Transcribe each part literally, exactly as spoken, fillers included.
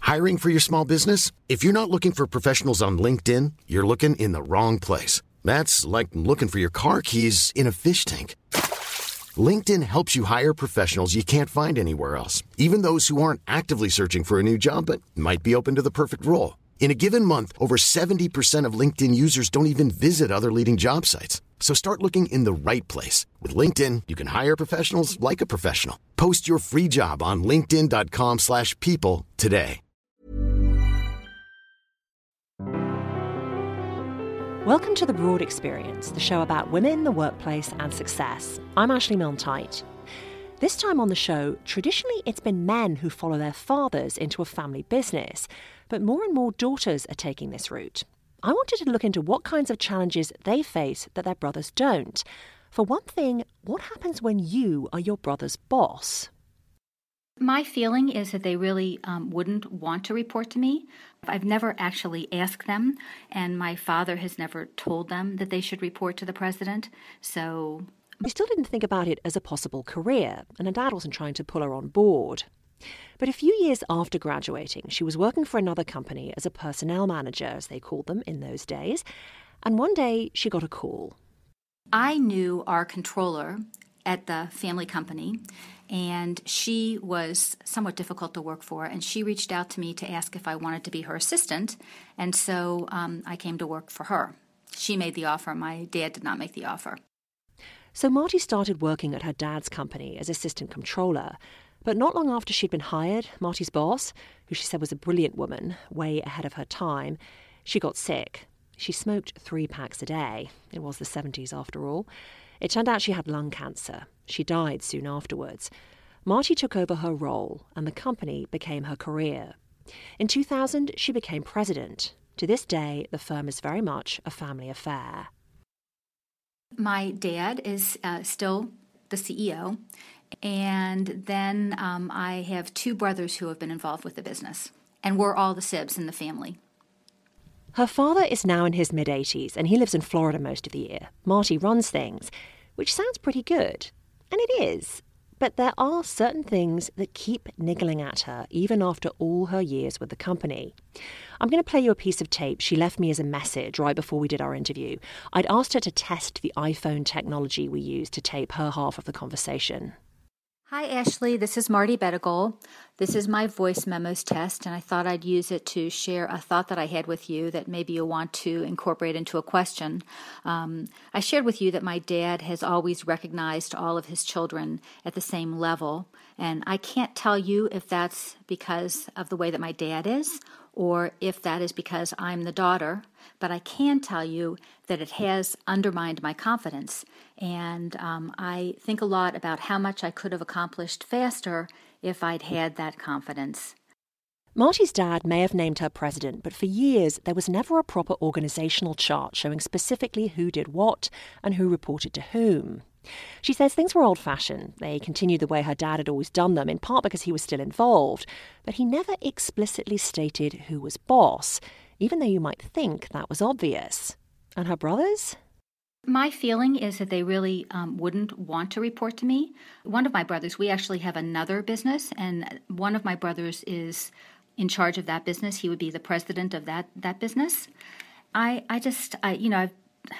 Hiring for your small business? If you're not looking for professionals on LinkedIn, you're looking in the wrong place. That's like looking for your car keys in a fish tank. LinkedIn helps you hire professionals you can't find anywhere else, even those who aren't actively searching for a new job but might be open to the perfect role. In a given month, over seventy percent of LinkedIn users don't even visit other leading job sites. So start looking in the right place. With LinkedIn, you can hire professionals like a professional. Post your free job on linkedin.com slash people today. Welcome to The Broad Experience, the show about women, the workplace and success. I'm Ashley Milne-Tyte. This time on the show, traditionally it's been men who follow their fathers into a family business, but more and more daughters are taking this route. I wanted to look into what kinds of challenges they face that their brothers don't. For one thing, what happens when you are your brother's boss? My feeling is that they really um, wouldn't want to report to me. I've never actually asked them, and my father has never told them that they should report to the president. So We still didn't think about it as a possible career, and her dad wasn't trying to pull her on board. But a few years after graduating, she was working for another company as a personnel manager, as they called them in those days, and one day she got a call. I knew our controller at the family company, and she was somewhat difficult to work for, and she reached out to me to ask if I wanted to be her assistant, and so um, I came to work for her. She made the offer. My dad did not make the offer. So Marty started working at her dad's company as assistant controller, but not long after she'd been hired, Marty's boss, who she said was a brilliant woman, way ahead of her time, she got sick. She smoked three packs a day. It was the seventies after all. It turned out she had lung cancer. She died soon afterwards. Marty took over her role, and the company became her career. In two thousand, she became president. To this day, the firm is very much a family affair. My dad is uh, still the C E O, and then um, I have two brothers who have been involved with the business, and we're all the sibs in the family. Her father is now in his mid-eighties, and he lives in Florida most of the year. Marty runs things, which sounds pretty good. And it is. But there are certain things that keep niggling at her, even after all her years with the company. I'm going to play you a piece of tape she left me as a message right before we did our interview. I'd asked her to test the iPhone technology we use to tape her half of the conversation. Hi, Ashley. This is Marty Bedigal. This is my voice memos test, and I thought I'd use it to share a thought that I had with you that maybe you'll want to incorporate into a question. Um, I shared with you that my dad has always recognized all of his children at the same level, and I can't tell you if that's because of the way that my dad is or if that is because I'm the daughter, but I can tell you that it has undermined my confidence. And um, I think a lot about how much I could have accomplished faster if I'd had that confidence. Marty's dad may have named her president, but for years there was never a proper organisational chart showing specifically who did what and who reported to whom. She says things were old-fashioned. They continued the way her dad had always done them, in part because he was still involved, but he never explicitly stated who was boss, even though you might think that was obvious. And her brothers? My feeling is that they really um, wouldn't want to report to me. One of my brothers, we actually have another business, and one of my brothers is in charge of that business. He would be the president of that that business. I I just I you know I've,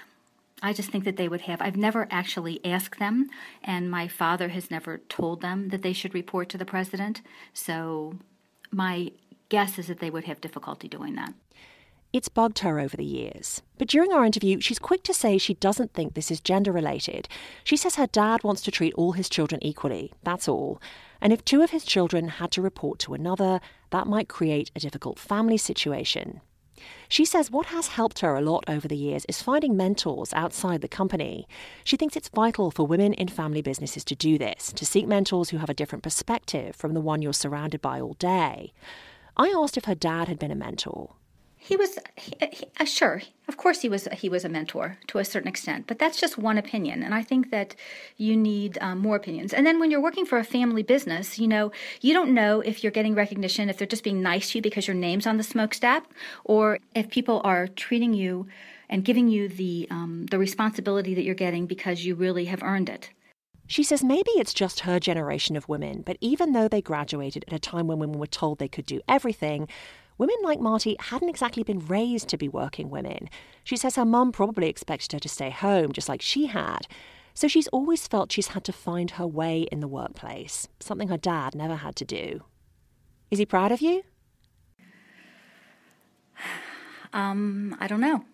I just think that they would have. I've never actually asked them, and my father has never told them that they should report to the president. So my guess is that they would have difficulty doing that. It's bugged her over the years. But during our interview, she's quick to say she doesn't think this is gender-related. She says her dad wants to treat all his children equally, that's all. And if two of his children had to report to another, that might create a difficult family situation. She says what has helped her a lot over the years is finding mentors outside the company. She thinks it's vital for women in family businesses to do this, to seek mentors who have a different perspective from the one you're surrounded by all day. I asked if her dad had been a mentor. He was, he, he, uh, sure, of course he was he was a mentor to a certain extent, but that's just one opinion, and I think that you need um, more opinions. And then when you're working for a family business, you know, you don't know if you're getting recognition, if they're just being nice to you because your name's on the smokestack, or if people are treating you and giving you the um, the responsibility that you're getting because you really have earned it. She says maybe it's just her generation of women, but even though they graduated at a time when women were told they could do everything, women like Marty hadn't exactly been raised to be working women. She says her mum probably expected her to stay home, just like she had. So she's always felt she's had to find her way in the workplace, something her dad never had to do. Is he proud of you? Um, I don't know.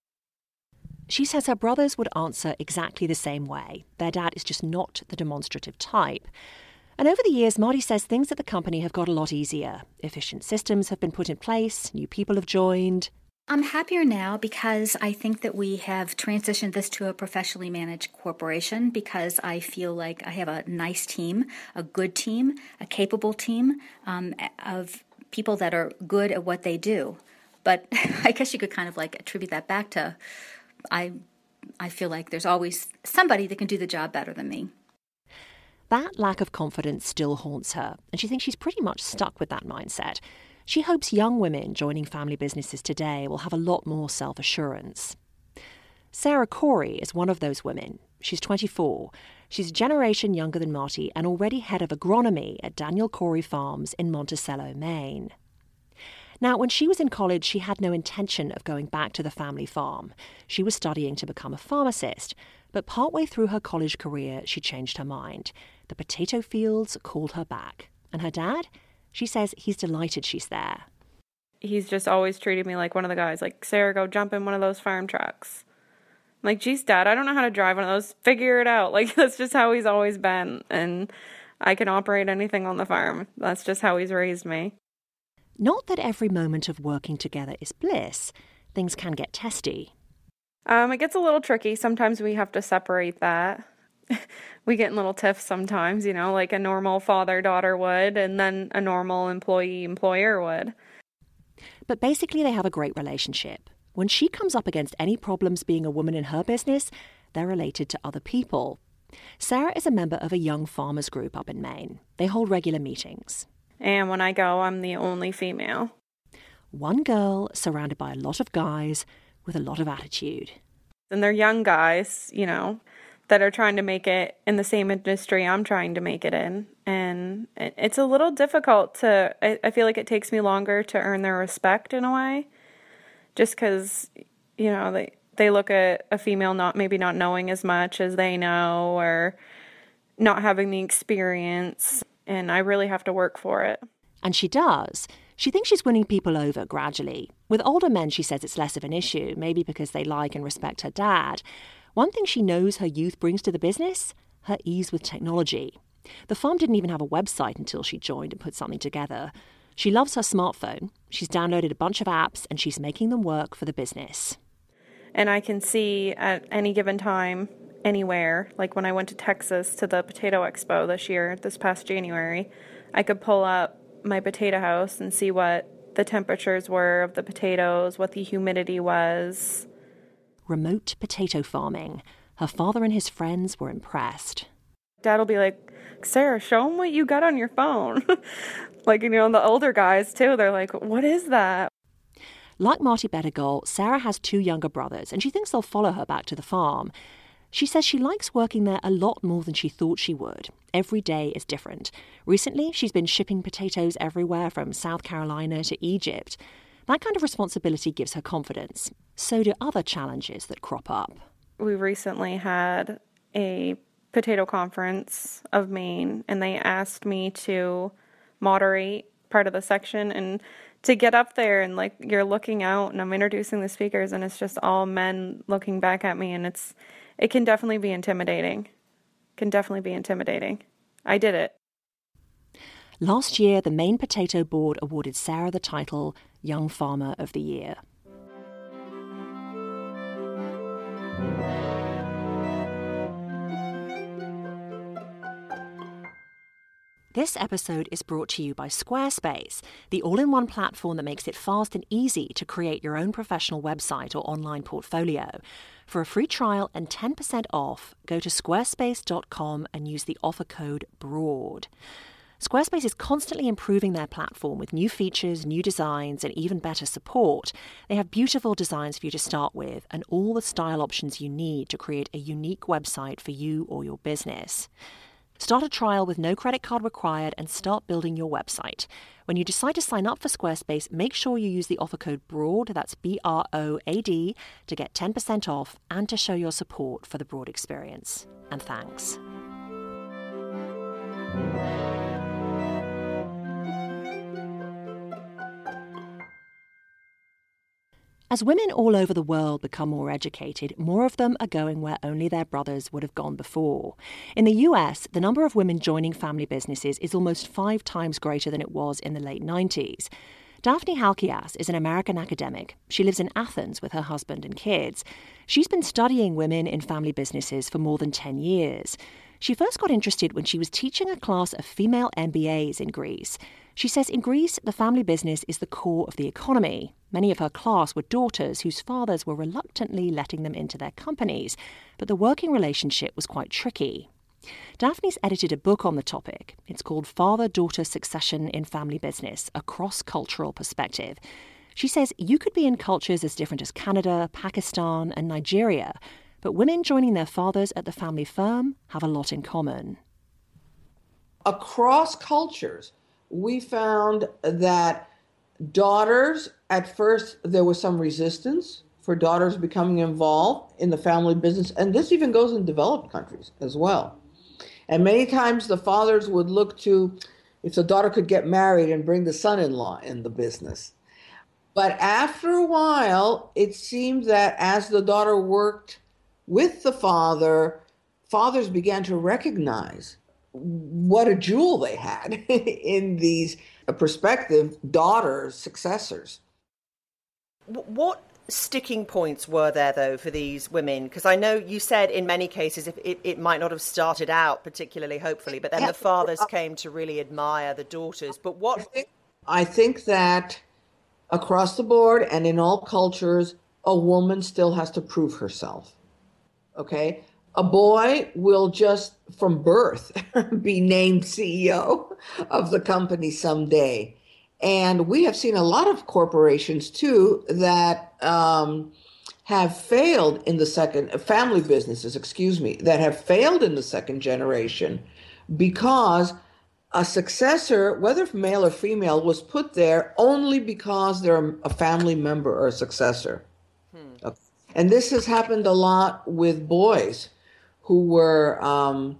She says her brothers would answer exactly the same way. Their dad is just not the demonstrative type. And over the years, Marty says things at the company have got a lot easier. Efficient systems have been put in place, new people have joined. I'm happier now because I think that we have transitioned this to a professionally managed corporation because I feel like I have a nice team, a good team, a capable team um, of people that are good at what they do. But I guess you could kind of like attribute that back to I I feel like there's always somebody that can do the job better than me. That lack of confidence still haunts her, and she thinks she's pretty much stuck with that mindset. She hopes young women joining family businesses today will have a lot more self-assurance. Sarah Corey is one of those women. She's twenty-four. She's a generation younger than Marty and already head of agronomy at Daniel Corey Farms in Monticello, Maine. Now, when she was in college, she had no intention of going back to the family farm. She was studying to become a pharmacist, but partway through her college career, she changed her mind. The potato fields called her back. And her dad? She says he's delighted she's there. He's just always treated me like one of the guys, like, Sarah, go jump in one of those farm trucks. I'm like, geez, Dad, I don't know how to drive one of those. Figure it out. Like, that's just how he's always been. And I can operate anything on the farm. That's just how he's raised me. Not that every moment of working together is bliss. Things can get testy. Um, it gets a little tricky. Sometimes we have to separate that. We get in little tiffs sometimes, you know, like a normal father-daughter would, and then a normal employee-employer would. But basically they have a great relationship. When she comes up against any problems being a woman in her business, they're related to other people. Sarah is a member of a young farmers group up in Maine. They hold regular meetings. And when I go, I'm the only female. One girl surrounded by a lot of guys with a lot of attitude. And they're young guys, you know, that are trying to make it in the same industry I'm trying to make it in. And it's a little difficult to, I, I feel like it takes me longer to earn their respect in a way. Just because, you know, they, they look at a female not maybe not knowing as much as they know or not having the experience. And I really have to work for it. And she does. She thinks she's winning people over gradually. With older men, she says it's less of an issue, maybe because they like and respect her dad. One thing she knows her youth brings to the business? Her ease with technology. The farm didn't even have a website until she joined and put something together. She loves her smartphone. She's downloaded a bunch of apps and she's making them work for the business. And I can see at any given time, anywhere, like when I went to Texas to the Potato Expo this year, this past January, I could pull up my potato house and see what the temperatures were of the potatoes, what the humidity was. Remote potato farming. Her father and his friends were impressed. Dad will be like, Sarah, show them what you got on your phone. Like, you know, the older guys, too, they're like, what is that? Like Marty Bettigol, Sarah has two younger brothers, and she thinks they'll follow her back to the farm. She says she likes working there a lot more than she thought she would. Every day is different. Recently, she's been shipping potatoes everywhere from South Carolina to Egypt. That kind of responsibility gives her confidence. So do other challenges that crop up. We recently had a potato conference of Maine, and they asked me to moderate part of the section and to get up there and, like, you're looking out and I'm introducing the speakers and it's just all men looking back at me, and it's it can definitely be intimidating. Can definitely be intimidating. I did it. Last year, the Maine Potato Board awarded Sarah the title Young Farmer of the Year. This episode is brought to you by Squarespace, the all-in-one platform that makes it fast and easy to create your own professional website or online portfolio. For a free trial and ten percent off, go to squarespace dot com and use the offer code BROAD. Squarespace is constantly improving their platform with new features, new designs, and even better support. They have beautiful designs for you to start with and all the style options you need to create a unique website for you or your business. Start a trial with no credit card required and start building your website. When you decide to sign up for Squarespace, make sure you use the offer code BROAD, that's B R O A D, to get ten percent off and to show your support for the Broad experience. And thanks. As women all over the world become more educated, more of them are going where only their brothers would have gone before. In the U S, the number of women joining family businesses is almost five times greater than it was in the late nineties. Daphne Halkias is an American academic. She lives in Athens with her husband and kids. She's been studying women in family businesses for more than ten years. She first got interested when she was teaching a class of female M B As in Greece. She says in Greece, the family business is the core of the economy. Many of her class were daughters whose fathers were reluctantly letting them into their companies, but the working relationship was quite tricky. Daphne's edited a book on the topic. It's called Father-Daughter Succession in Family Business, a cross-cultural perspective. She says you could be in cultures as different as Canada, Pakistan, and Nigeria, but women joining their fathers at the family firm have a lot in common. Across cultures, we found that daughters, at first, there was some resistance for daughters becoming involved in the family business. And this even goes in developed countries as well. And many times the fathers would look to if the daughter could get married and bring the son-in-law in the business. But after a while, it seemed that as the daughter worked with the father, fathers began to recognize what a jewel they had in these prospective daughters, successors. What sticking points were there, though, for these women? Because I know you said in many cases it, it, it might not have started out particularly hopefully, but then the fathers came to really admire the daughters. But what... I think, I think that across the board and in all cultures, a woman still has to prove herself. Okay? A boy will just from birth be named C E O of the company someday. And we have seen a lot of corporations, too, that um, have failed in the second, family businesses, excuse me, that have failed in the second generation because a successor, whether male or female, was put there only because they're a family member or a successor. Hmm. Okay. And this has happened a lot with boys who were um,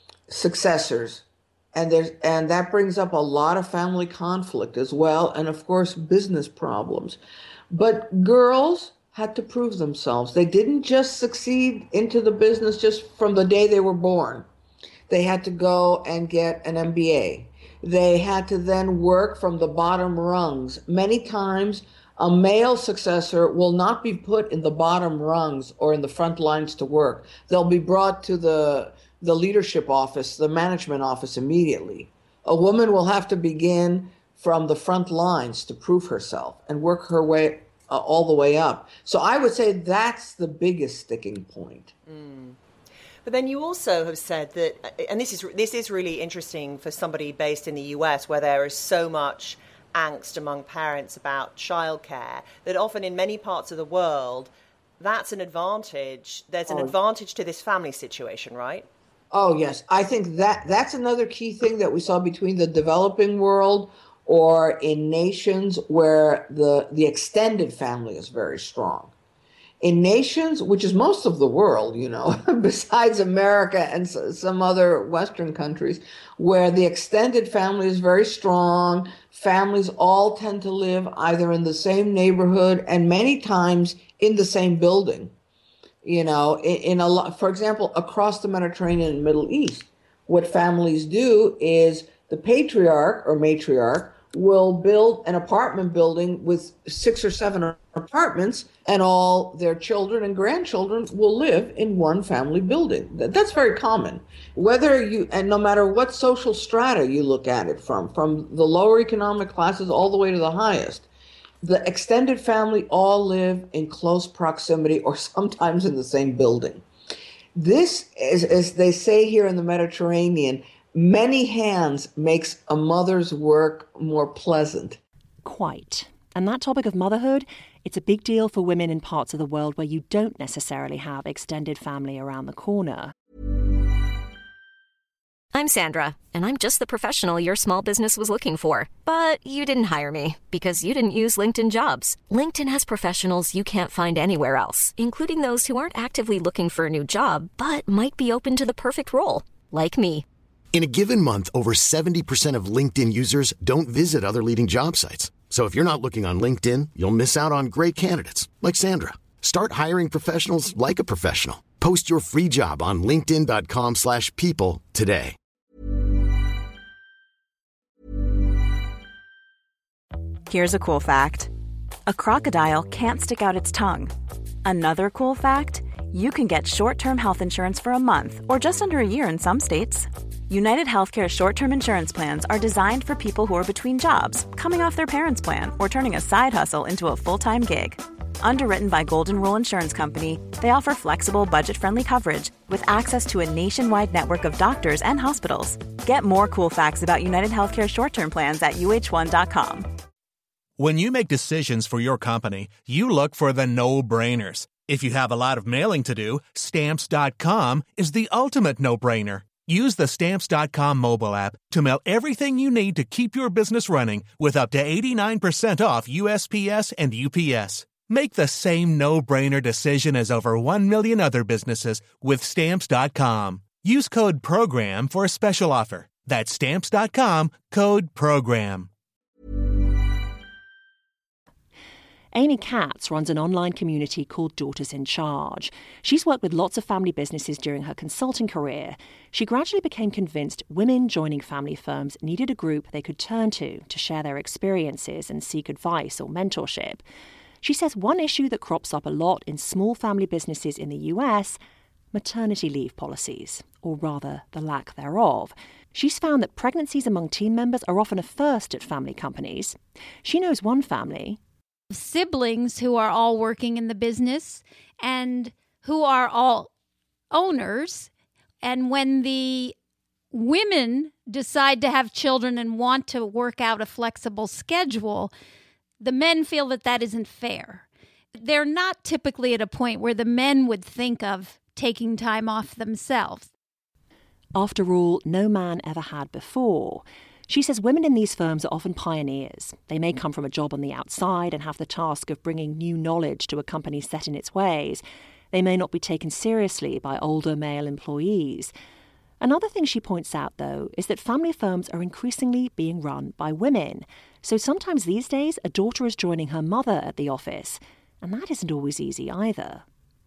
successors. And there's and that brings up a lot of family conflict as well, and of course business problems. But girls had to prove themselves. They didn't just succeed into the business just from the day they were born. They had to go and get an M B A. They had to then work from the bottom rungs. Many times a male successor will not be put in the bottom rungs or in the front lines to work. They'll be brought to the the leadership office, the management office immediately. A woman will have to begin from the front lines to prove herself and work her way uh, all the way up. So I would say that's the biggest sticking point. Mm. But then you also have said that, and this is this is really interesting for somebody based in the U S where there is so much angst among parents about childcare, that often in many parts of the world, that's an advantage. There's an oh. advantage to this family situation, right? Oh, yes. I think that that's another key thing that we saw between the developing world or in nations where the, the extended family is very strong. In nations, which is most of the world, you know, besides America and some other Western countries, where the extended family is very strong, families all tend to live either in the same neighborhood and many times in the same building. You know, in, in a lot, for example, across the Mediterranean and Middle East, what families do is the patriarch or matriarch will build an apartment building with six or seven apartments, and all their children and grandchildren will live in one family building. That's very common. Whether you, and no matter what social strata you look at it from, from the lower economic classes all the way to the highest, the extended family all live in close proximity or sometimes in the same building. This, is, as they say here in the Mediterranean, Many hands makes a mother's work more pleasant. Quite. And that topic of motherhood, it's a big deal for women in parts of the world where you don't necessarily have extended family around the corner. I'm Sandra, and I'm just the professional your small business was looking for. But you didn't hire me because you didn't use LinkedIn Jobs. LinkedIn has professionals you can't find anywhere else, including those who aren't actively looking for a new job, but might be open to the perfect role, like me. In a given month, over seventy percent of LinkedIn users don't visit other leading job sites. So if you're not looking on LinkedIn, you'll miss out on great candidates like Sandra. Start hiring professionals like a professional. Post your free job on linkedin dot com slash people today. Here's a cool fact. A crocodile can't stick out its tongue. Another cool fact, you can get short-term health insurance for a month or just under a year in some states. United Healthcare short-term insurance plans are designed for people who are between jobs, coming off their parents' plan, or turning a side hustle into a full-time gig. Underwritten by Golden Rule Insurance Company, they offer flexible, budget-friendly coverage with access to a nationwide network of doctors and hospitals. Get more cool facts about United Healthcare short-term plans at U H one dot com. When you make decisions for your company, you look for the no-brainers. If you have a lot of mailing to do, Stamps dot com is the ultimate no-brainer. Use the Stamps dot com mobile app to mail everything you need to keep your business running with up to eighty-nine percent off U S P S and U P S. Make the same no-brainer decision as over one million other businesses with Stamps dot com. Use code PROGRAM for a special offer. That's Stamps dot com, code PROGRAM. Amy Katz runs an online community called Daughters in Charge. She's worked with lots of family businesses during her consulting career. She gradually became convinced women joining family firms needed a group they could turn to to share their experiences and seek advice or mentorship. She says one issue that crops up a lot in small family businesses in the U S, maternity leave policies, or rather the lack thereof. She's found that pregnancies among team members are often a first at family companies. She knows one family, siblings who are all working in the business and who are all owners. And when the women decide to have children and want to work out a flexible schedule, the men feel that that isn't fair. They're not typically at a point where the men would think of taking time off themselves. After all, no man ever had before. She says women in these firms are often pioneers. They may come from a job on the outside and have the task of bringing new knowledge to a company set in its ways. They may not be taken seriously by older male employees. Another thing she points out, though, is that family firms are increasingly being run by women. So sometimes these days, a daughter is joining her mother at the office, and that isn't always easy either.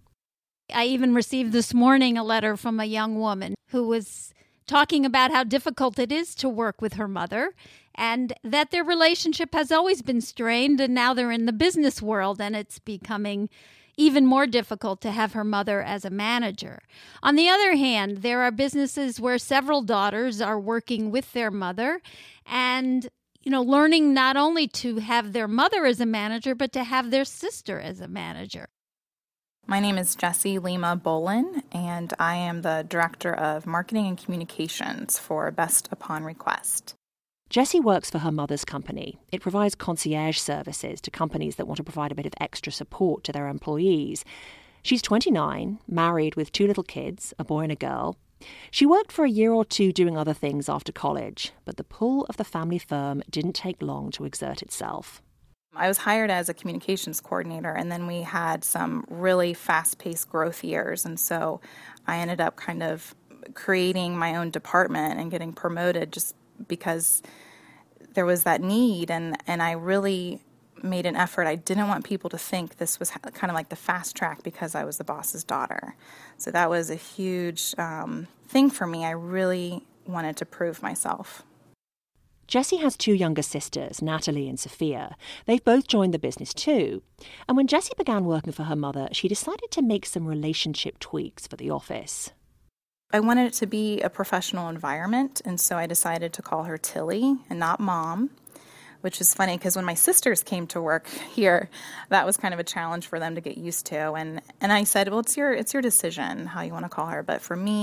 I even received this morning a letter from a young woman who was talking about how difficult it is to work with her mother and that their relationship has always been strained, and now they're in the business world and it's becoming even more difficult to have her mother as a manager. On the other hand, there are businesses where several daughters are working with their mother and, you know, learning not only to have their mother as a manager, but to have their sister as a manager. My name is Jessie Lima Bolin, and I am the Director of Marketing and Communications for Best Upon Request. Jessie works for her mother's company. It provides concierge services to companies that want to provide a bit of extra support to their employees. She's twenty-nine, married with two little kids, a boy and a girl. She worked for a year or two doing other things after college, but the pull of the family firm didn't take long to exert itself. I was hired as a communications coordinator, and then we had some really fast-paced growth years, and so I ended up kind of creating my own department and getting promoted just because there was that need, and, and I really made an effort. I didn't want people to think this was kind of like the fast track because I was the boss's daughter. So that was a huge um, thing for me. I really wanted to prove myself. Jessie has two younger sisters, Natalie and Sophia. They've both joined the business too. And when Jessie began working for her mother, she decided to make some relationship tweaks for the office. I wanted it to be a professional environment, and so I decided to call her Tilly and not Mom, which is funny because when my sisters came to work here, that was kind of a challenge for them to get used to. And, and I said, well, it's your it's your decision how you want to call her. But for me,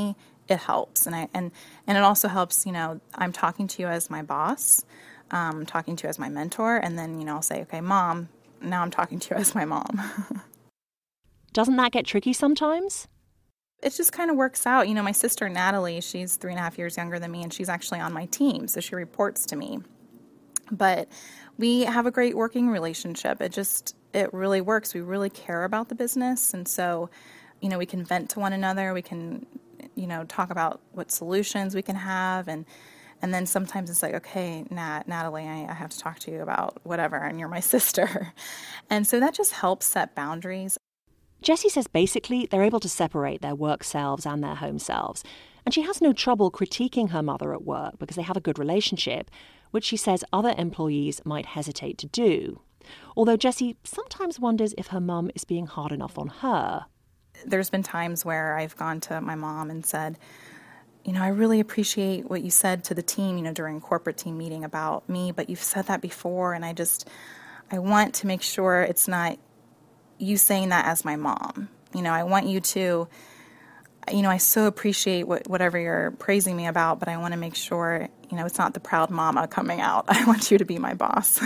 it helps. And I and, and it also helps, you know, I'm talking to you as my boss, um, talking to you as my mentor, and then, you know, I'll say, okay, Mom, now I'm talking to you as my mom. Doesn't that get tricky sometimes? It just kind of works out. You know, my sister Natalie, she's three and a half years younger than me, and she's actually on my team, so she reports to me. But we have a great working relationship. It just, it really works. We really care about the business, and so, you know, we can vent to one another. We can, you know, talk about what solutions we can have, and and then sometimes it's like, okay, Nat, Natalie, I, I have to talk to you about whatever, and you're my sister. And so that just helps set boundaries. Jessie says basically they're able to separate their work selves and their home selves, and she has no trouble critiquing her mother at work because they have a good relationship, which she says other employees might hesitate to do. Although Jessie sometimes wonders if her mum is being hard enough on her. There's been times where I've gone to my mom and said, you know, I really appreciate what you said to the team, you know, during corporate team meeting about me, but you've said that before, and I just, I want to make sure it's not you saying that as my mom. You know, I want you to, you know, I so appreciate what, whatever you're praising me about, but I want to make sure, you know, it's not the proud mama coming out. I want you to be my boss.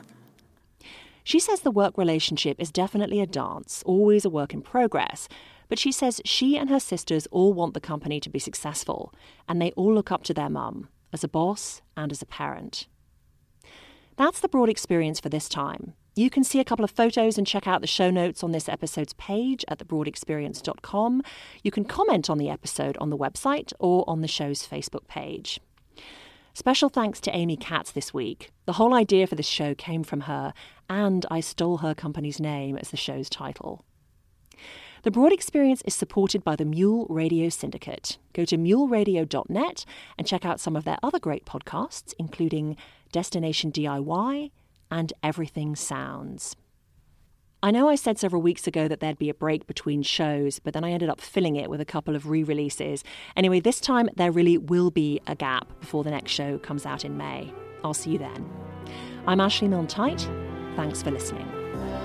She says the work relationship is definitely a dance, always a work in progress, but she says she and her sisters all want the company to be successful, and they all look up to their mum, as a boss and as a parent. That's the Broad Experience for this time. You can see a couple of photos and check out the show notes on this episode's page at the broad experience dot com. You can comment on the episode on the website or on the show's Facebook page. Special thanks to Amy Katz this week. The whole idea for this show came from her, and I stole her company's name as the show's title. The Broad Experience is supported by the Mule Radio Syndicate. Go to mule radio dot net and check out some of their other great podcasts, including Destination D I Y and Everything Sounds. I know I said several weeks ago that there'd be a break between shows, but then I ended up filling it with a couple of re-releases. Anyway, this time there really will be a gap before the next show comes out in May. I'll see you then. I'm Ashley Milne-Tyte. Thanks for listening.